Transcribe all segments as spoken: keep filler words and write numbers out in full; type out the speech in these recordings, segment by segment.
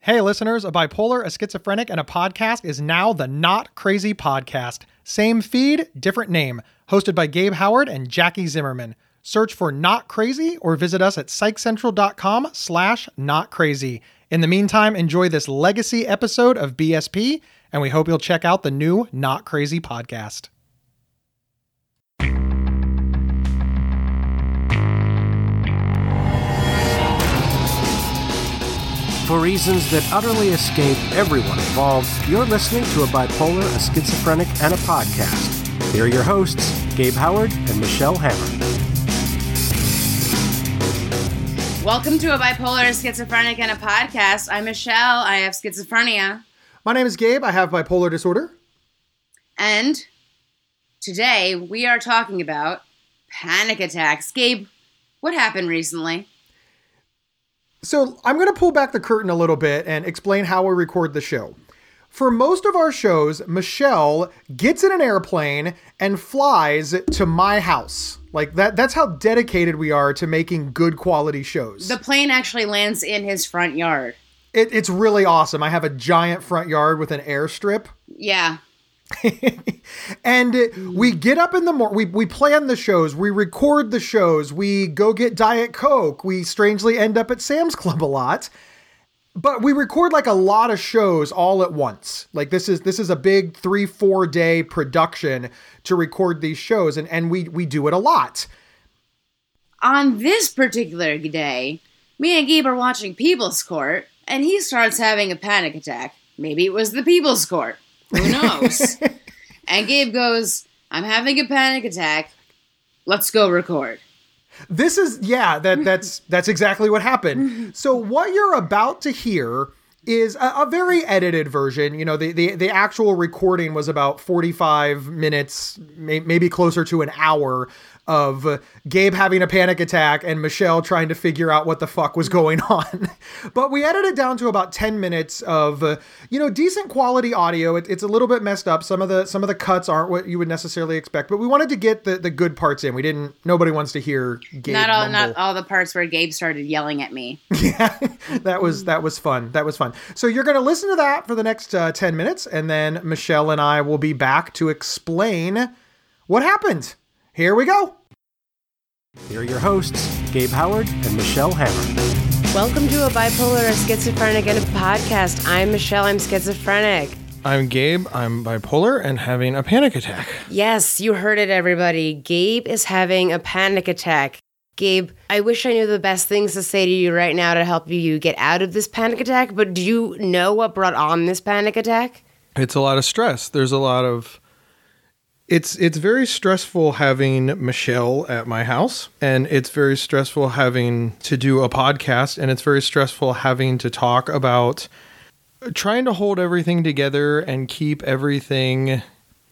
Hey listeners, a bipolar, a schizophrenic, and a podcast is now the Not Crazy Podcast. Same feed, different name. Hosted by Gabe Howard and Jackie Zimmerman. Search for Not Crazy or visit us at psychcentral.com slash not crazy. In the meantime, enjoy this legacy episode of B S P, and we hope you'll check out the new Not Crazy Podcast. For reasons that utterly escape everyone involved, you're listening to a bipolar, a schizophrenic, and a podcast. Here are your hosts, Gabe Howard and Michelle Hammer. Welcome to a bipolar, a schizophrenic, and a podcast. I'm Michelle. I have schizophrenia. My name is Gabe. I have bipolar disorder. And today we are talking about panic attacks. Gabe, what happened recently? So I'm going to pull back the curtain a little bit and explain how we record the show. For most of our shows, Michelle gets in an airplane and flies to my house. Like that, that's how dedicated we are to making good quality shows. The plane actually lands in his front yard. It, it's really awesome. I have a giant front yard with an airstrip. Yeah. And we get up in the morning, we, we plan the shows, we record the shows, we go get Diet Coke, we strangely end up at Sam's Club a lot, but we record like a lot of shows all at once. Like this is, this is a big three, four day production to record these shows. And, and we, we do it a lot. On this particular day, me and Gabe are watching People's Court and he starts having a panic attack. Maybe it was the People's Court. Who knows? And Gabe goes, I'm having a panic attack. Let's go record. This is, yeah, that that's that's exactly what happened. So what you're about to hear is a, a very edited version. You know, the, the, the actual recording was about forty-five minutes, may, maybe closer to an hour of Gabe having a panic attack and Michelle trying to figure out what the fuck was going on. But we edited it down to about ten minutes of, uh, you know, decent quality audio. It, it's a little bit messed up. Some of the some of the cuts aren't what you would necessarily expect, but we wanted to get the, the good parts in. We didn't, nobody wants to hear Gabe Not all, mumble. not all the parts where Gabe started yelling at me. Yeah, that was, that was fun. That was fun. So you're going to listen to that for the next uh, ten minutes, and then Michelle and I will be back to explain what happened. Here we go. Here are your hosts, Gabe Howard and Michelle Hammer. Welcome to a bipolar, a schizophrenic, and a podcast. I'm Michelle. I'm schizophrenic. I'm Gabe. I'm bipolar and having a panic attack. Yes, you heard it, everybody. Gabe is having a panic attack. Gabe, I wish I knew the best things to say to you right now to help you get out of this panic attack, but do you know what brought on this panic attack? It's a lot of stress. There's a lot of... It's it's very stressful having Michelle at my house, and it's very stressful having to do a podcast, and it's very stressful having to talk about trying to hold everything together and keep everything...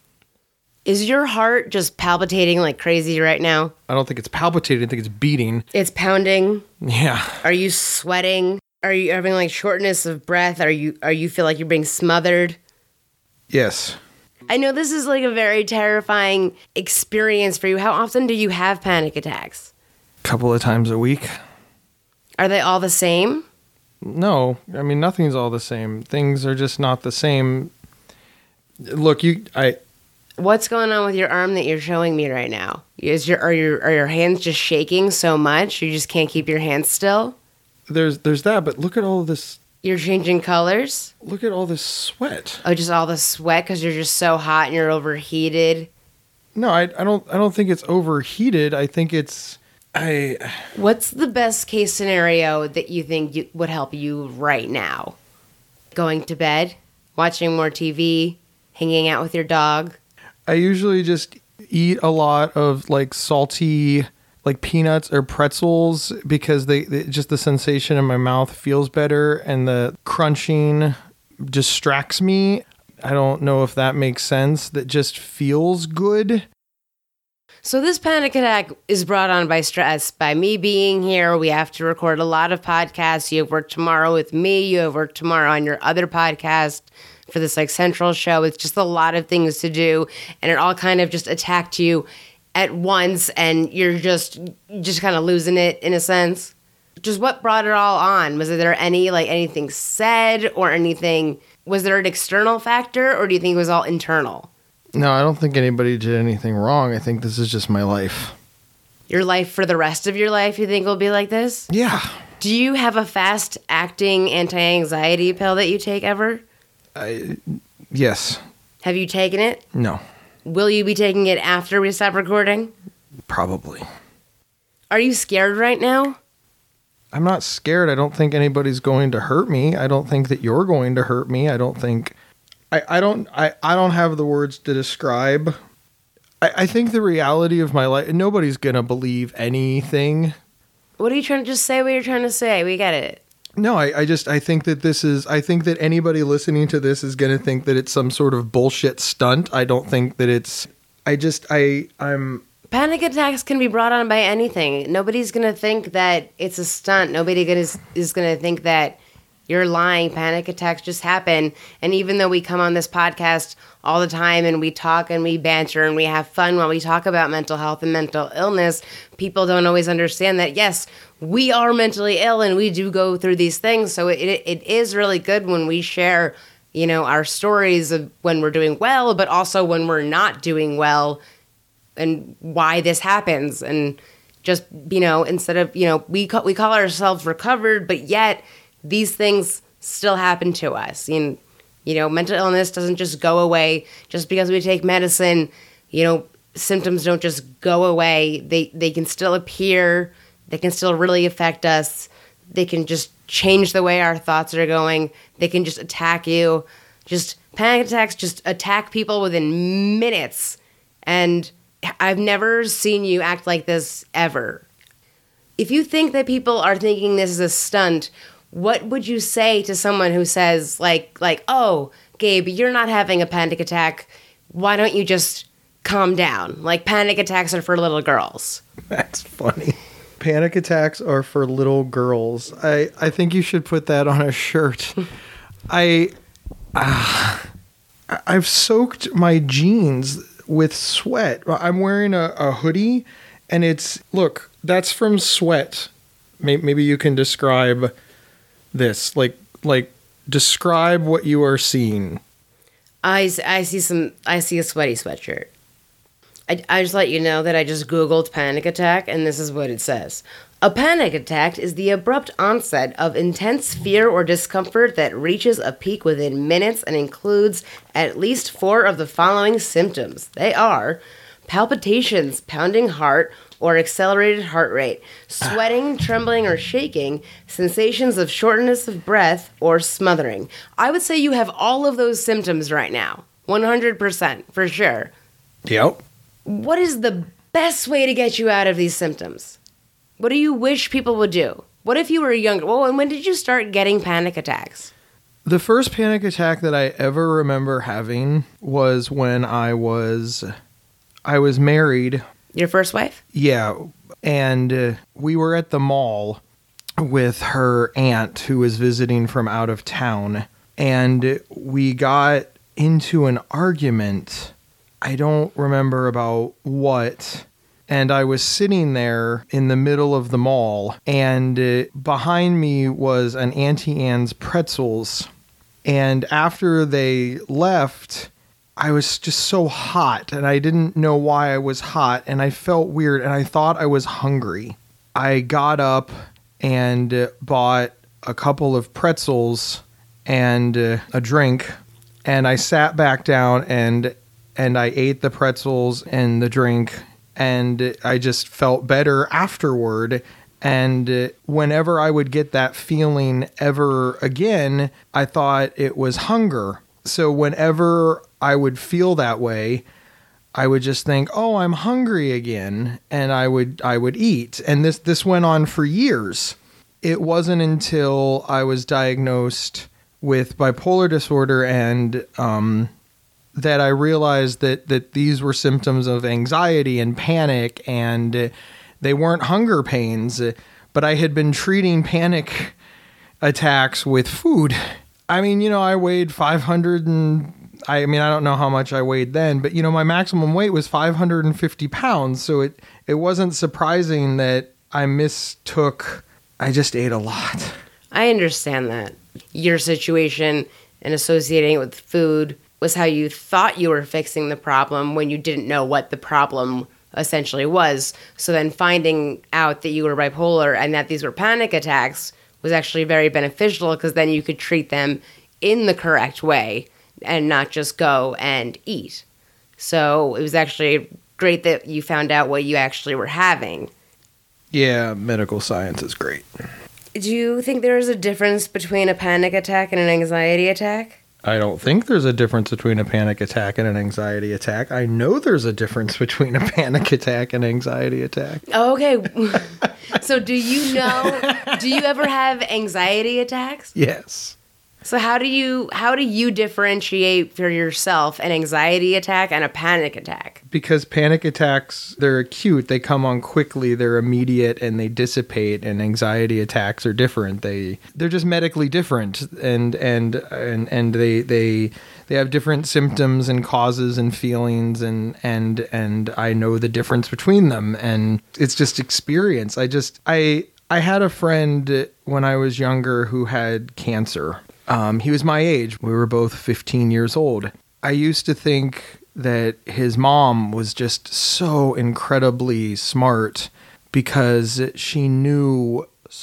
Is your heart just palpitating like crazy right now? I don't think it's palpitating. I think it's beating. It's pounding? Yeah. Are you sweating? Are you having like shortness of breath? Are you are you feel like you're being smothered? Yes. I know this is like a very terrifying experience for you. How often do you have panic attacks? A couple of times a week. Are they all the same? No, I mean, nothing's all the same. Things are just not the same. Look, you, I... What's going on with your arm that you're showing me right now? Is your are your are your hands just shaking so much you just can't keep your hands still? There's there's that, but look at all this. You're changing colors? Look at all this sweat. Oh, just all the sweat because you're just so hot and you're overheated? No, I I don't I don't think it's overheated. I think it's I. What's the best case scenario that you think you, would help you right now? Going to bed, watching more T V, hanging out with your dog. I usually just eat a lot of like salty, like peanuts or pretzels because they, they just the sensation in my mouth feels better and the crunching distracts me. I don't know if that makes sense. That just feels good. So this panic attack is brought on by stress, by me being here. We have to record a lot of podcasts. You have work tomorrow with me. You have work tomorrow on your other podcast for the Psych Central show. It's just a lot of things to do, and it all kind of just attacked you at once, and you're just just kind of losing it in a sense. just what brought it all on? Was there any, like, anything said or anything? Was there an external factor, or do you think it was all internal? No, I don't think anybody did anything wrong. I think this is just my life. Your life for the rest of your life, you think will be like this? Yeah. Do you have a fast-acting anti-anxiety pill that you take ever? I, yes. Have you taken it? No. Will you be taking it after we stop recording? Probably. Are you scared right now? I'm not scared. I don't think anybody's going to hurt me. I don't think that you're going to hurt me. I don't think... I, I don't I, I don't have the words to describe. I, I think the reality of my life... Nobody's going to believe anything. What are you trying to just say what you're trying to say? We get it. No, I, I just... I think that this is... I think that anybody listening to this is going to think that it's some sort of bullshit stunt. I don't think that it's... I just... I... I'm... Panic attacks can be brought on by anything. Nobody's going to think that it's a stunt. Nobody gonna, is going to think that you're lying. Panic attacks just happen. And even though we come on this podcast all the time and we talk and we banter and we have fun while we talk about mental health and mental illness, people don't always understand that, yes, we are mentally ill and we do go through these things. So it, it is really good when we share, you know, our stories of when we're doing well, but also when we're not doing well, and why this happens. And just, you know, instead of, you know, we call, we call ourselves recovered, but yet these things still happen to us. And, you know, mental illness doesn't just go away just because we take medicine. You know, symptoms don't just go away. They, they can still appear. They can still really affect us. They can just change the way our thoughts are going. They can just attack you. Just panic attacks just attack people within minutes. And I've never seen you act like this ever. If you think that people are thinking this is a stunt, what would you say to someone who says, like, like, oh, Gabe, you're not having a panic attack. Why don't you just calm down? Like, panic attacks are for little girls. That's funny. Panic attacks are for little girls. I, I think you should put that on a shirt. I, uh, I've soaked my jeans with sweat. I'm wearing a, a hoodie, and it's, look, that's from sweat. Maybe, maybe you can describe this. Like, like, describe what you are seeing. I, I see some, I see a sweaty sweatshirt. I, I just let you know that I just Googled panic attack, and this is what it says. A panic attack is the abrupt onset of intense fear or discomfort that reaches a peak within minutes and includes at least four of the following symptoms. They are palpitations, pounding heart, or accelerated heart rate, sweating, trembling, or shaking, sensations of shortness of breath, or smothering. I would say you have all of those symptoms right now. one hundred percent, for sure. Yep. What is the best way to get you out of these symptoms? What do you wish people would do? What if you were younger? Well, and when did you start getting panic attacks? The first panic attack that I ever remember having was when I was, I was married. Your first wife? Yeah. And uh, we were at the mall with her aunt who was visiting from out of town. And we got into an argument. I don't remember about what. And I was sitting there in the middle of the mall, and uh, behind me was an Auntie Anne's Pretzels. And after they left, I was just so hot, and I didn't know why I was hot, and I felt weird, and I thought I was hungry. I got up and uh, bought a couple of pretzels and uh, a drink, and I sat back down, and and I ate the pretzels and the drink, and I just felt better afterward. And whenever I would get that feeling ever again, I thought it was hunger. So whenever I would feel that way, I would just think, oh, I'm hungry again. And I would I would eat. And this, this went on for years. It wasn't until I was diagnosed with bipolar disorder and um, that I realized that that these were symptoms of anxiety and panic, and uh, they weren't hunger pains, uh, but I had been treating panic attacks with food. I mean, you know, I weighed five hundred and I mean, I don't know how much I weighed then, but you know, my maximum weight was five hundred fifty pounds. So it, it wasn't surprising that I mistook I just ate a lot. I understand that. Your situation and associating it with food was how you thought you were fixing the problem when you didn't know what the problem essentially was. So then finding out that you were bipolar and that these were panic attacks was actually very beneficial, because then you could treat them in the correct way and not just go and eat. So it was actually great that you found out what you actually were having. Yeah, medical science is great. Do you think there is a difference between a panic attack and an anxiety attack? I don't think there's a difference between a panic attack and an anxiety attack. I know there's a difference between a panic attack and anxiety attack. Oh, okay. So do you know, do you ever have anxiety attacks? Yes. So how do you how do you differentiate for yourself an anxiety attack and a panic attack? Because panic attacks, they're acute, they come on quickly, they're immediate, and they dissipate, and anxiety attacks are different. They they're just medically different, and and and, and they they they have different symptoms and causes and feelings, and and and I know the difference between them, and it's just experience. I just I I had a friend when I was younger who had cancer. Um, he was my age. We were both fifteen years old. I used to think that his mom was just so incredibly smart because she knew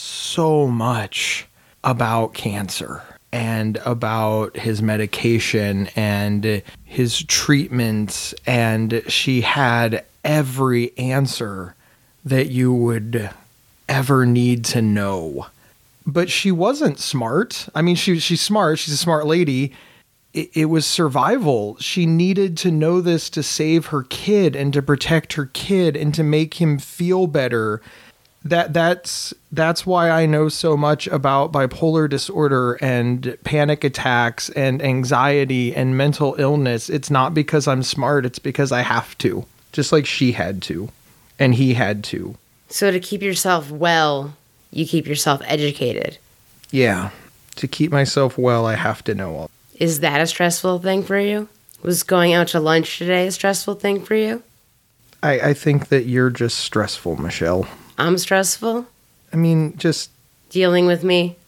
so much about cancer and about his medication and his treatment, and she had every answer that you would ever need to know. But she wasn't smart. I mean, she she's smart. She's a smart lady. It, it was survival. She needed to know this to save her kid and to protect her kid and to make him feel better. That that's that's why I know so much about bipolar disorder and panic attacks and anxiety and mental illness. It's not because I'm smart. It's because I have to. Just like she had to, and he had to. So to keep yourself well, you keep yourself educated. Yeah. To keep myself well, I have to know all. Is that a stressful thing for you? Was going out to lunch today a stressful thing for you? I, I think that you're just stressful, Michelle. I'm stressful? I mean, just... Dealing with me?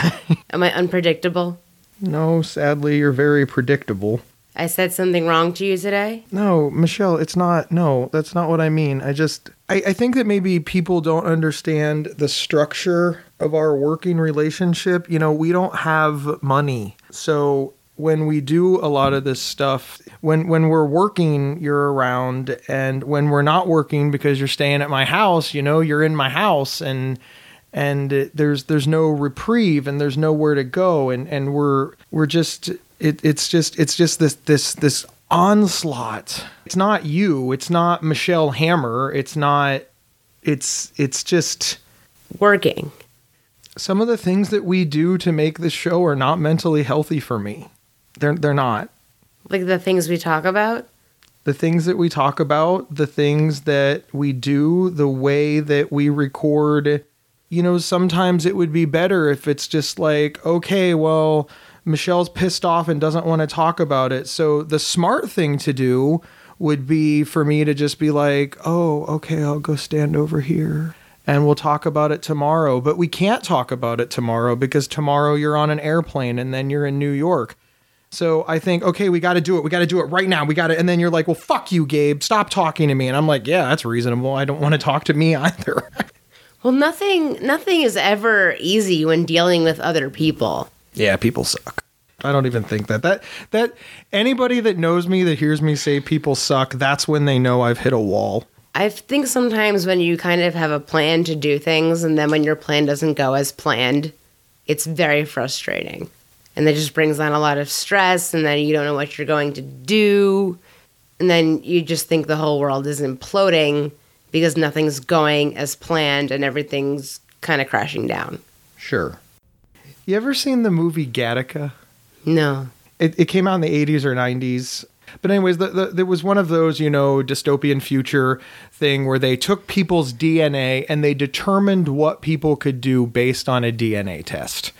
Am I unpredictable? No, sadly, you're very predictable. I said something wrong to you today? No, Michelle, it's not. No, that's not what I mean. I just... I, I think that maybe people don't understand the structure of our working relationship. You know, we don't have money. So when we do a lot of this stuff, when when we're working, you're around. And when we're not working because you're staying at my house, you know, you're in my house. And and there's there's no reprieve and there's nowhere to go. And, and we're we're just... It, it's just it's just this this this onslaught. It's not you. It's not Michelle Hammer. It's not. It's it's just working. Some of the things that we do to make this show are not mentally healthy for me. They're they're not. Like the things we talk about? The things that we talk about, the things that we do, the way that we record. You know, sometimes it would be better if it's just like, okay, well, Michelle's pissed off and doesn't want to talk about it. So the smart thing to do would be for me to just be like, oh, okay, I'll go stand over here and we'll talk about it tomorrow. But we can't talk about it tomorrow because tomorrow you're on an airplane and then you're in New York. So I think, okay, we got to do it. We got to do it right now. We got to. And then you're like, well, fuck you, Gabe. Stop talking to me. And I'm like, yeah, that's reasonable. I don't want to talk to me either. Well, nothing, nothing is ever easy when dealing with other people. Yeah, people suck. I don't even think that. That that anybody that knows me, that hears me say people suck, that's when they know I've hit a wall. I think sometimes when you kind of have a plan to do things and then when your plan doesn't go as planned, it's very frustrating. And that just brings on a lot of stress, and then you don't know what you're going to do. And then you just think the whole world is imploding because nothing's going as planned and everything's kind of crashing down. Sure. You ever seen the movie Gattaca? No. It, it came out in the eighties or nineties. But anyways, the, the, there was one of those, you know, dystopian future thing where they took people's D N A and they determined what people could do based on a D N A test.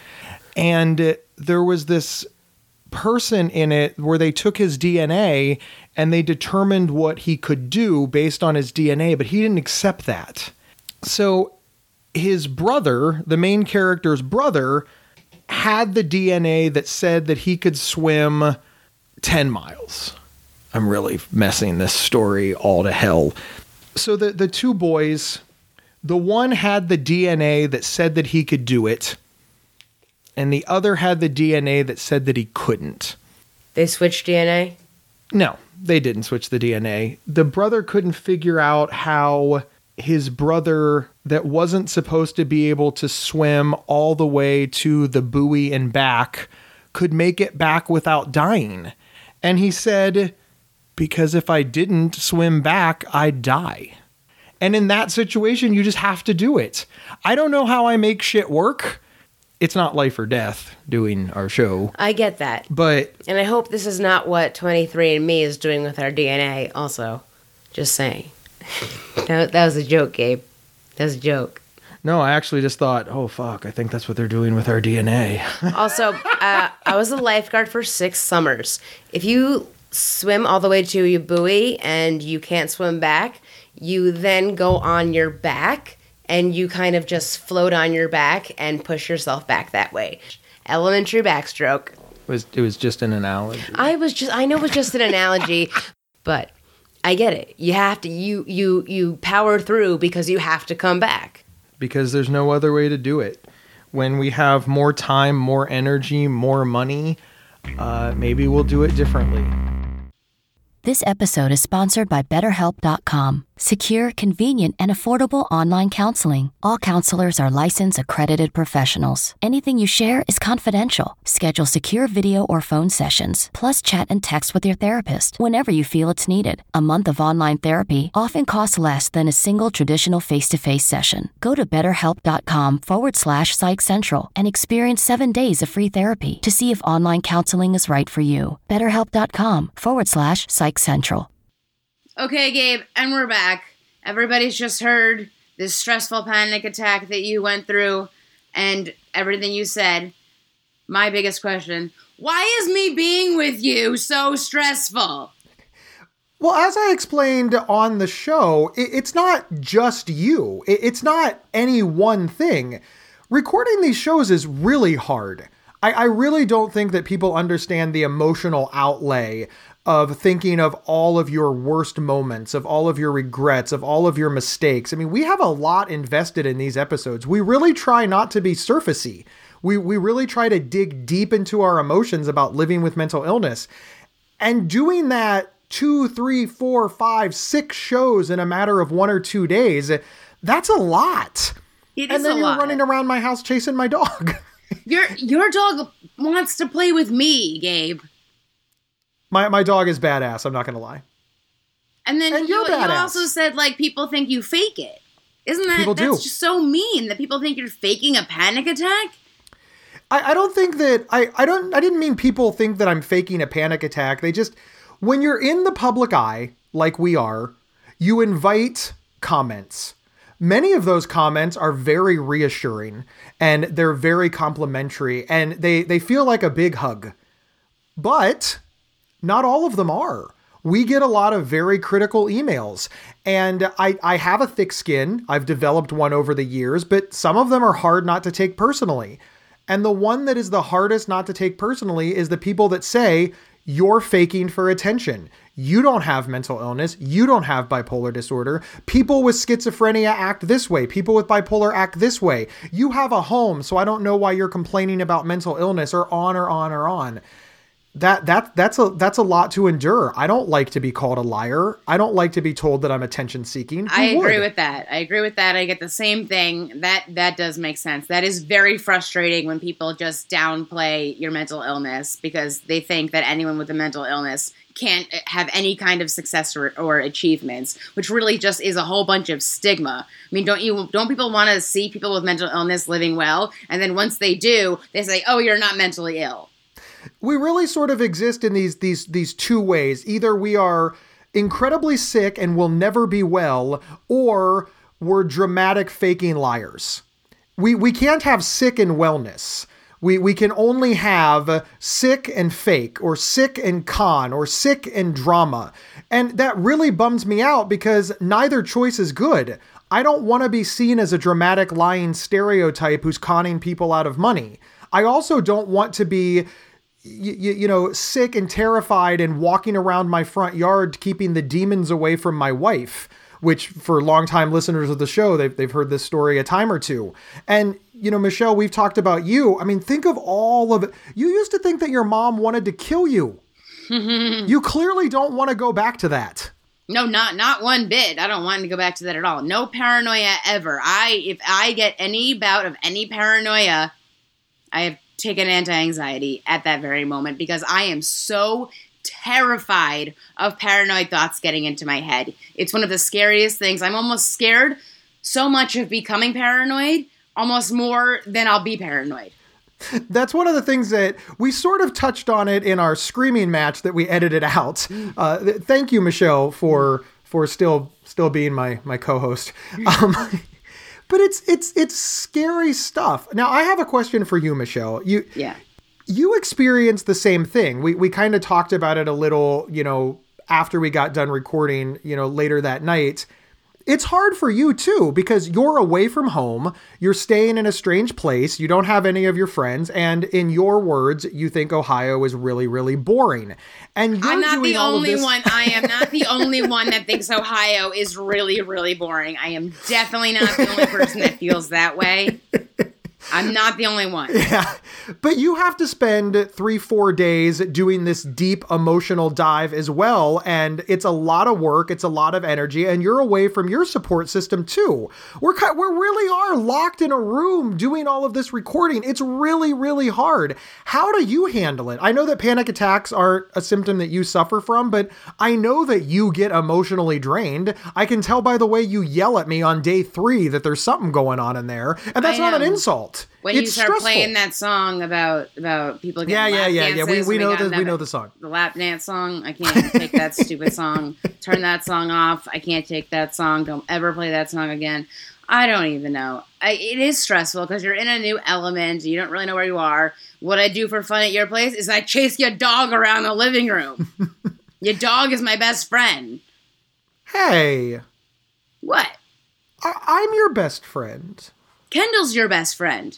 And it, there was this person in it where they took his D N A and they determined what he could do based on his D N A, but he didn't accept that. So his brother, the main character's brother, had the D N A that said that he could swim ten miles. I'm really messing this story all to hell. So the, the two boys, the one had the D N A that said that he could do it, and the other had the D N A that said that he couldn't. They switched D N A? No, they didn't switch the D N A. The brother couldn't figure out how his brother that wasn't supposed to be able to swim all the way to the buoy and back could make it back without dying. And he said, because if I didn't swim back, I'd die. And in that situation, you just have to do it. I don't know how I make shit work. It's not life or death doing our show. I get that. But And I hope this is not what twenty-three and me is doing with our D N A also. Just saying. that, that was a joke, Gabe. That was a joke. no, I actually just thought, oh, fuck, I think that's what they're doing with our D N A. Also, uh, I was a lifeguard for six summers. If you swim all the way to your buoy and you can't swim back, you then go on your back and you kind of just float on your back and push yourself back that way. Elementary backstroke. It was, it was just an analogy. I was just, I know it was just an analogy, but I get it. You have to, you, you, you power through because you have to come back. Because there's no other way to do it. When we have more time, more energy, more money, uh, maybe we'll do it differently. This episode is sponsored by BetterHelp dot com. Secure, convenient, and affordable online counseling. All counselors are licensed, accredited professionals. Anything you share is confidential. Schedule secure video or phone sessions, plus chat and text with your therapist whenever you feel it's needed. A month of online therapy often costs less than a single traditional face-to-face session. Go to BetterHelp.com forward slash Psych Central and experience seven days of free therapy to see if online counseling is right for you. BetterHelp.com forward slash Psych Central. Okay, Gabe, and we're back. Everybody's just heard this stressful panic attack that you went through and everything you said. My biggest question, why is me being with you so stressful? Well, as I explained on the show, it, it's not just you. It, it's not any one thing. Recording these shows is really hard. I, I really don't think that people understand the emotional outlay of thinking of all of your worst moments, of all of your regrets, of all of your mistakes. I mean, we have a lot invested in these episodes. We really try not to be surfacey. We we really try to dig deep into our emotions about living with mental illness. And doing that two, three, four, five, six shows in a matter of one or two days, that's a lot. It is and then a you're lot. running around my house chasing my dog. Your your dog wants to play with me, Gabe. My my dog is badass, I'm not going to lie. And then And you, you're you badass. also said, like, people think you fake it. Isn't that, People that's do. just so mean that people think you're faking a panic attack? I, I don't think that, I, I don't, I didn't mean people think that I'm faking a panic attack. They just, when you're in the public eye, like we are, you invite comments. Many of those comments are very reassuring and they're very complimentary and they, they feel like a big hug. But not all of them are. We get a lot of very critical emails and I, I have a thick skin. I've developed one over the years, but some of them are hard not to take personally. And the one that is the hardest not to take personally is the people that say, you're faking for attention. You don't have mental illness. You don't have bipolar disorder. People with schizophrenia act this way. People with bipolar act this way. You have a home, so I don't know why you're complaining about mental illness, or on or on or on. That that that's a that's a lot to endure. I don't like to be called a liar. I don't like to be told that I'm attention seeking. Who I agree would? with that. I agree with that. I get the same thing. That that does make sense. That is very frustrating when people just downplay your mental illness because they think that anyone with a mental illness can't have any kind of success or, or achievements, which really just is a whole bunch of stigma. I mean, don't you don't people want to see people with mental illness living well? And then once they do, they say, "Oh, you're not mentally ill." We really sort of exist in these these these two ways. Either we are incredibly sick and will never be well, or we're dramatic faking liars. We we can't have sick and wellness. We we can only have sick and fake, or sick and con, or sick and drama. And that really bums me out because neither choice is good. I don't want to be seen as a dramatic lying stereotype who's conning people out of money. I also don't want to be, you, you know, sick and terrified and walking around my front yard keeping the demons away from my wife, which for longtime listeners of the show, they've, they've heard this story a time or two. And, you know, Michelle, we've talked about you. I mean, think of all of it. You used to think that your mom wanted to kill you. You clearly don't want to go back to that. No, not not one bit. I don't want to go back to that at all. No paranoia ever. I if I get any bout of any paranoia, I have taken anti-anxiety at that very moment because I am so terrified of paranoid thoughts getting into my head. It's one of the scariest things. I'm almost scared so much of becoming paranoid, almost more than I'll be paranoid. That's one of the things that we sort of touched on it in our screaming match that we edited out. Uh, th- thank you, Michelle, for for still still being my my co-host. Um, but it's it's it's scary stuff. Now, I have a question for you, Michelle. You yeah. You experienced the same thing. We we kind of talked about it a little, you know, after we got done recording, you know, later that night. It's hard for you too, because you're away from home, you're staying in a strange place, you don't have any of your friends, and in your words, you think Ohio is really, really boring. And you're I'm not doing the all only of this- one. I am not the only one that thinks Ohio is really, really boring. I am definitely not the only person that feels that way. I'm not the only one. Yeah, but you have to spend three, four days doing this deep emotional dive as well. And it's a lot of work. It's a lot of energy. And you're away from your support system too. We're ki- we really are locked in a room doing all of this recording. It's really, really hard. How do you handle it? I know that panic attacks aren't a symptom that you suffer from, but I know that you get emotionally drained. I can tell by the way you yell at me on day three that there's something going on in there. And that's not an insult. When it's you start stressful. playing that song about about people getting yeah, yeah, lap yeah, yeah. We dances, we know got the we that- know the song. The lap dance song. I can't take that stupid song. Turn that song off. I can't take that song. Don't ever play that song again. I don't even know. I, it is stressful because you're in a new element. You don't really know where you are. What I do for fun at your place is I chase your dog around the living room. Your dog is my best friend. Hey, What? I- I'm your best friend. Kendall's your best friend.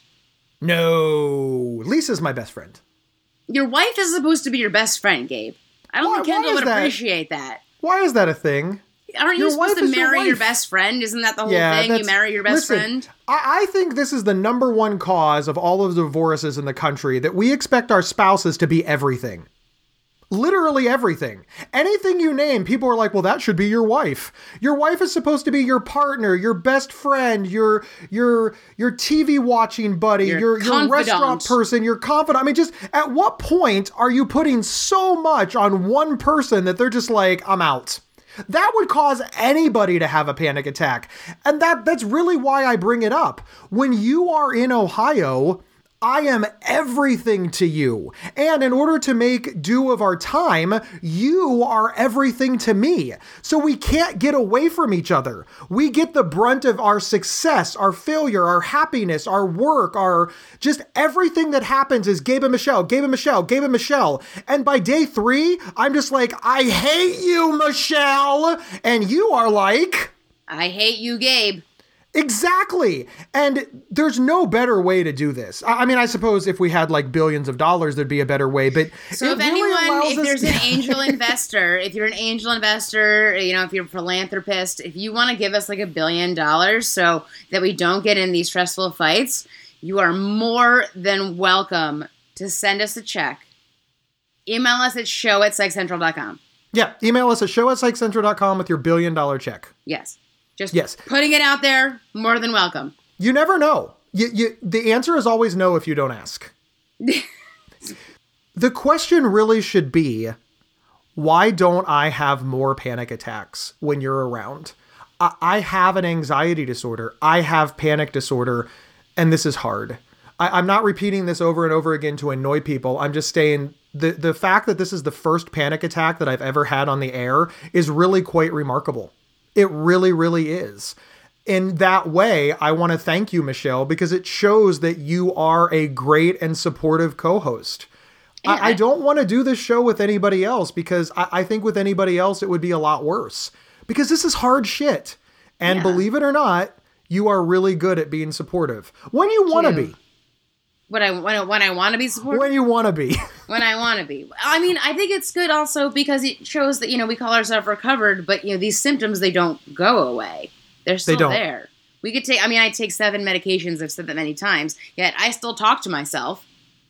No, Lisa's my best friend. Your wife is supposed to be your best friend, Gabe. I don't Why- think why Kendall is would that? appreciate that. Why is that a thing? Aren't Your you supposed wife to is your marry your wife. best friend? Isn't that the whole Yeah, thing? You that's- marry your best listen, friend? I, I think this is the number one cause of all of the divorces in the country, that we expect our spouses to be everything. Literally everything. Anything you name, people are like, well, that should be your wife. Your wife is supposed to be your partner, your best friend, your your your T V watching buddy, Your your, your confidant. restaurant person, your confidant. I mean, just at what point are you putting so much on one person that they're just like, I'm out? That would cause anybody to have a panic attack. And that that's really why I bring it up. When you are in Ohio, I am everything to you. And in order to make due of our time, you are everything to me. So we can't get away from each other. We get the brunt of our success, our failure, our happiness, our work, our just everything that happens is Gabe and Michelle, Gabe and Michelle, Gabe and Michelle. And by day three, I'm just like, I hate you, Michelle. And you are like... I hate you, Gabe. Exactly. And there's no better way to do this. I I mean, I suppose if we had like billions of dollars, there'd be a better way, but So it if really anyone, allows if us- there's an angel investor, if you're an angel investor, you know, if you're a philanthropist, if you want to give us like a billion dollars so that we don't get in these stressful fights, you are more than welcome to send us a check. Email us at show at psych central dot com. Yeah, email us at show at psych central dot com with your billion dollar check. Yes. Just Yes. putting it out there, more than welcome. You never know. You, you, the answer is always no if you don't ask. The question really should be, why don't I have more panic attacks when you're around? I, I have an anxiety disorder. I have panic disorder, and this is hard. I, I'm not repeating this over and over again to annoy people. I'm just saying the, the fact that this is the first panic attack that I've ever had on the air is really quite remarkable. It really, really is. In that way, I want to thank you, Michelle, because it shows that you are a great and supportive co-host. Yeah. I, I don't want to do this show with anybody else because I, I think with anybody else, it would be a lot worse because this is hard shit. And Yeah. believe it or not, you are really good at being supportive. When you want to Cute. be. When I when I, when I want to be supportive. When you want to be. When I want to be. I mean, I think it's good also because it shows that, you know, we call ourselves recovered, but, you know, these symptoms, they don't go away. They're still don't. there. We could take, I mean, I take seven medications. I've said that many times, yet I still talk to myself.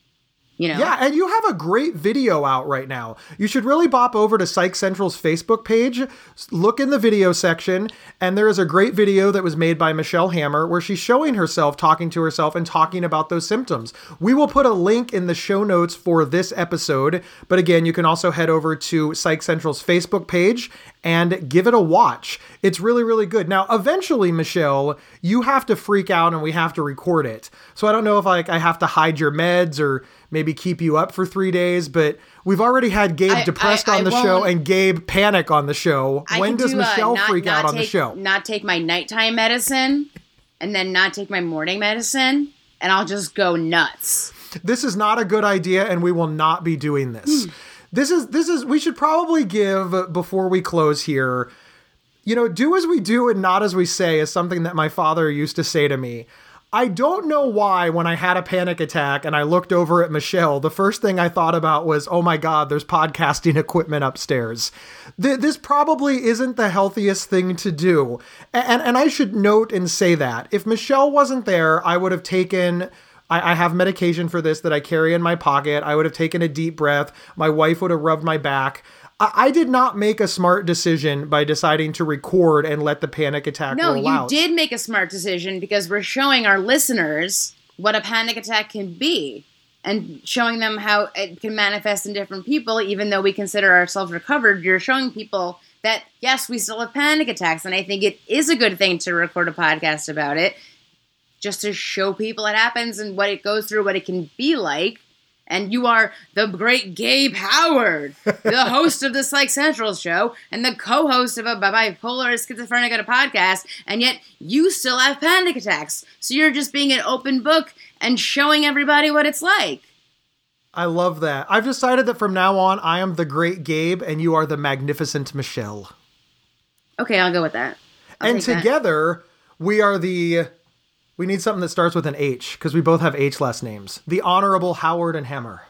You know? Yeah, and you have a great video out right now. You should really bop over to Psych Central's Facebook page, look in the video section, and there is a great video that was made by Michelle Hammer where she's showing herself, talking to herself, and talking about those symptoms. We will put a link in the show notes for this episode, but again, you can also head over to Psych Central's Facebook page and give it a watch. It's really, really good. Now, eventually, Michelle, you have to freak out and we have to record it. So I don't know if like I have to hide your meds or maybe keep you up for three days, but we've already had Gabe I- depressed I- on I the show won't- and Gabe panic on the show. I When can does do, uh, Michelle not- freak out not on the take- show? Not take my nighttime medicine and then not take my morning medicine, and I'll just go nuts. This is not a good idea, and we will not be doing this. Hmm. This is this is we should probably give before we close here. You know, do as we do and not as we say is something that my father used to say to me. I don't know why when I had a panic attack and I looked over at Michelle, the first thing I thought about was, oh my God, there's podcasting equipment upstairs. Th- this probably isn't the healthiest thing to do. And, and I should note and say that. If Michelle wasn't there, I would have taken... I have medication for this that I carry in my pocket. I would have taken a deep breath. My wife would have rubbed my back. I did not make a smart decision by deciding to record and let the panic attack No, roll you out. did make a smart decision because we're showing our listeners what a panic attack can be and showing them how it can manifest in different people. Even though we consider ourselves recovered, you're showing people that, yes, we still have panic attacks. And I think it is a good thing to record a podcast about it, just to show people it happens and what it goes through, what it can be like. And you are the great Gabe Howard, the host of the Psych Central show and the co-host of a bipolar schizophrenic podcast, and yet you still have panic attacks. So you're just being an open book and showing everybody what it's like. I love that. I've decided that from now on, I am the great Gabe and you are the magnificent Michelle. Okay, I'll go with that. I'll and take that. together, we are the... We need something that starts with an H, because we both have H last names. The Honorable Howard and Hammer.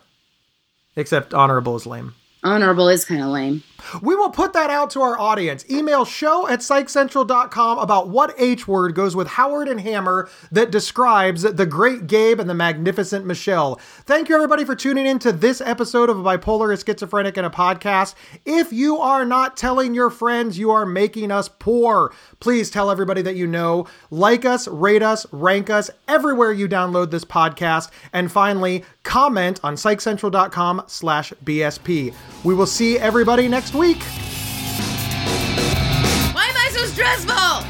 Except honorable is lame. Honorable is kind of lame. We will put that out to our audience. Email show at psych central dot com about what H word goes with Howard and Hammer that describes the great Gabe and the magnificent Michelle. Thank you, everybody, for tuning in to this episode of A Bipolar, a Schizophrenic, and a Podcast. If you are not telling your friends, you are making us poor. Please tell everybody that you know. Like us, rate us, rank us everywhere you download this podcast. And finally, comment on psych central dot com slash B S P. We will see everybody next week. Why am I so stressful?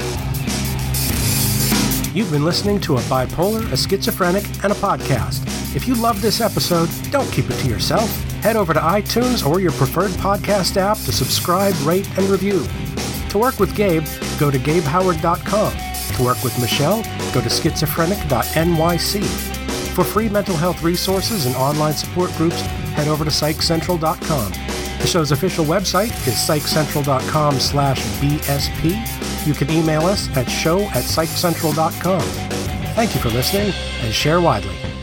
You've been listening to A Bipolar, a Schizophrenic, and a Podcast. If you love this episode, don't keep it to yourself. Head over to iTunes or your preferred podcast app to subscribe, rate, and review. To work with Gabe, go to gabe howard dot com. To work with Michelle, go to schizophrenic dot N Y C. For free mental health resources and online support groups, head over to psych central dot com. The show's official website is psych central dot com slash B S P. You can email us at show at psych central dot com. Thank you for listening, and share widely.